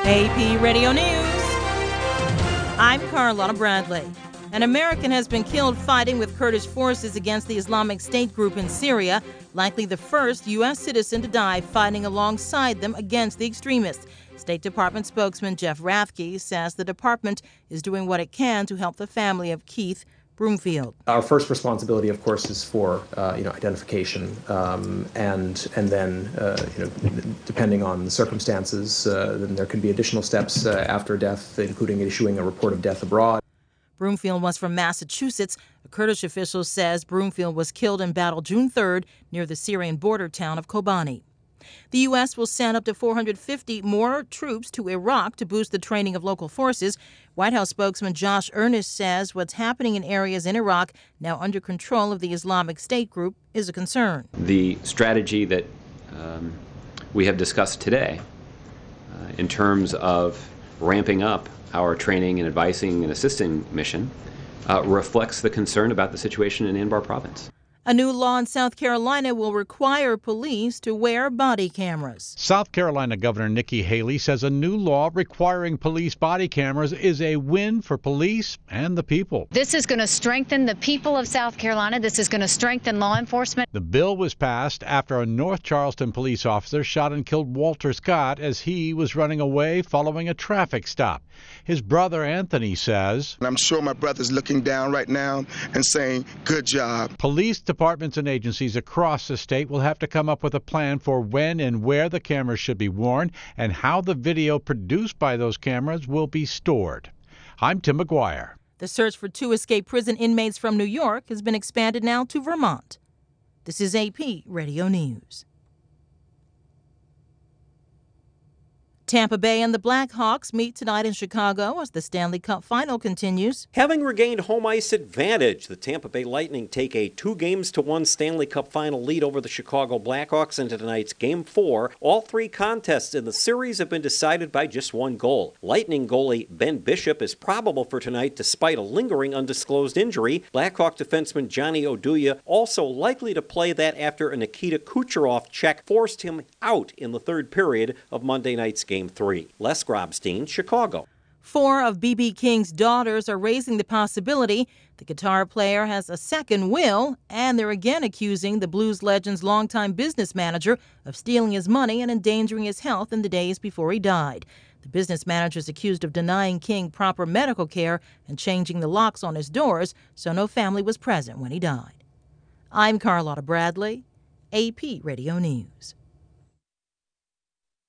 AP Radio News. I'm Carlotta Bradley. An American has been killed fighting with Kurdish forces against the Islamic State group in Syria, likely the first U.S. citizen to die fighting alongside them against the extremists. State Department spokesman Jeff Rathke says the department is doing what it can to help the family of Keith Broomfield. Our first responsibility, of course, is for identification, and then depending on the circumstances, then there can be additional steps after death, including issuing a report of death abroad. Broomfield was from Massachusetts. A Kurdish official says Broomfield was killed in battle June 3rd near the Syrian border town of Kobani. The U.S. will send up to 450 more troops to Iraq to boost the training of local forces. White House spokesman Josh Earnest says what's happening in areas in Iraq now under control of the Islamic State group is a concern. The strategy that we have discussed today in terms of ramping up our training and advising and assisting mission reflects the concern about the situation in Anbar province. A new law in South Carolina will require police to wear body cameras. South Carolina Governor Nikki Haley says a new law requiring police body cameras is a win for police and the people. This is going to strengthen the people of South Carolina. This is going to strengthen law enforcement. The bill was passed after a North Charleston police officer shot and killed Walter Scott as he was running away following a traffic stop. His brother Anthony says, I'm sure my brother's looking down right now and saying, good job. Police departments and agencies across the state will have to come up with a plan for when and where the cameras should be worn and how the video produced by those cameras will be stored. I'm Tim McGuire. The search for 2 escaped prison inmates from New York has been expanded now to Vermont. This is AP Radio News. Tampa Bay and the Blackhawks meet tonight in Chicago as the Stanley Cup Final continues. Having regained home ice advantage, the Tampa Bay Lightning take a 2-1 Stanley Cup Final lead over the Chicago Blackhawks into tonight's Game 4. All 3 contests in the series have been decided by just 1 goal. Lightning goalie Ben Bishop is probable for tonight despite a lingering undisclosed injury. Blackhawk defenseman Johnny Oduya also likely to play that after a Nikita Kucherov check forced him out in the 3rd period of Monday night's Game 3. Les Grobstein, Chicago. 4 of B.B. King's daughters are raising the possibility the guitar player has a second will, and they're again accusing the blues legend's longtime business manager of stealing his money and endangering his health in the days before he died. The business manager is accused of denying King proper medical care and changing the locks on his doors so no family was present when he died. I'm Carlotta Bradley, AP Radio News.